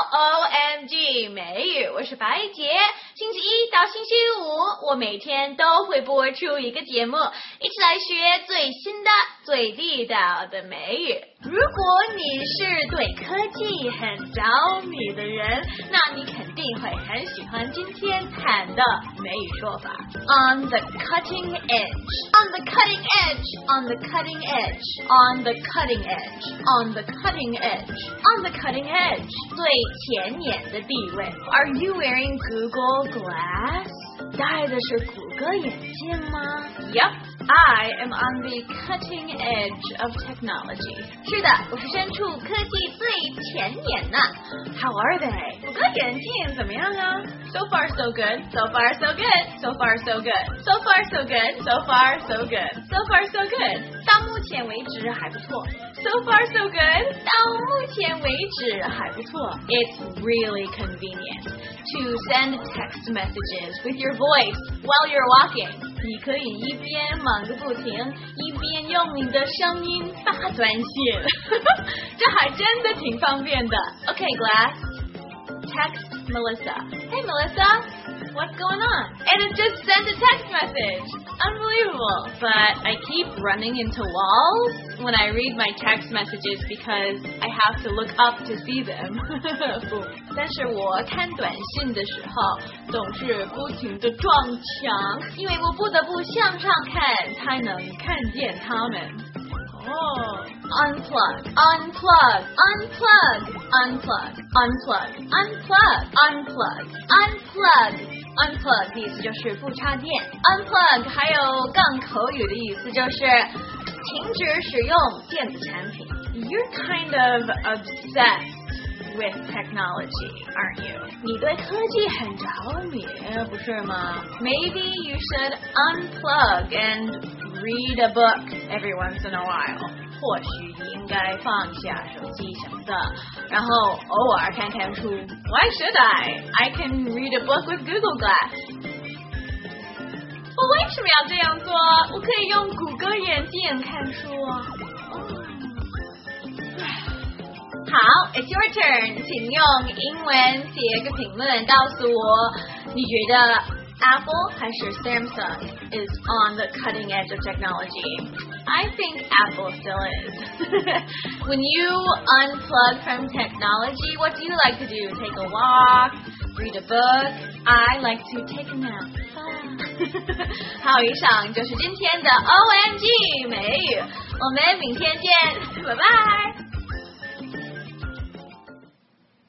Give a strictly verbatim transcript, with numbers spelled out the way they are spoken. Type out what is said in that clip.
O M G 美语，我是白洁。星期一到星期五，我每天都会播出一个节目，一起来学最新的、最地道的美语。如果你是对科技很着迷的人，那你肯定会很喜欢今天谈的美语说法。On the cutting edge, on the cutting edge, on the cutting edge, on the cutting edge, on the cutting edge, on the cutting edge， 最前沿的地位。Are you wearing Google Glass？ 戴的是谷歌眼镜吗 ？Yep, I am on the cutting edge of technology。是的，我是身处科技最前沿呢。How are they？ 谷歌眼镜怎么样啊 ？So far so good. So far so good. So far so good. So far so good. So far so good. So far so good. 到目前为止还不错。So far so good. 到目前为止还不错。It's really convenient to send text messages with your voice while you're walking. 你可以一边忙个不停，一边用你的声音发短信，这还真的挺方便的。Okay, Glass, text Melissa. Hey, Melissa, what's going on? And it just sent a text message. Unbelievable. But I keep running into walls when I read my text messages because I have to look up to see them. 但是我看短信的时候总是不停地撞墙，因为我不得不向上看才能看见它们。Oh, unplug, unplug, unplug, unplug, unplug, unplug, unplug, unplug, unplug 的意思就是不插电。Unplug 还有更口语的意思就是停止使用电子产品。You're kind of obsessed with technology, aren't you? 你对科技很着迷，不是吗？ Maybe you should unplug and read a book every once in a while. 或许你应该放下手机什么的，然后偶尔看看书。Why should I? I can read a book with Google Glass. 我为什么要这样做？我可以用谷歌眼镜看书啊。好 ，It's your turn， 请用英文写个评论，告诉我你觉得 Apple 还是 Samsung is on the cutting edge of technology. I think Apple still is. When you unplug from technology, what do you like to do? Take a walk, read a book. I like to take a nap. 好，以上就是今天的 O M G 美语，我们明天见，拜拜。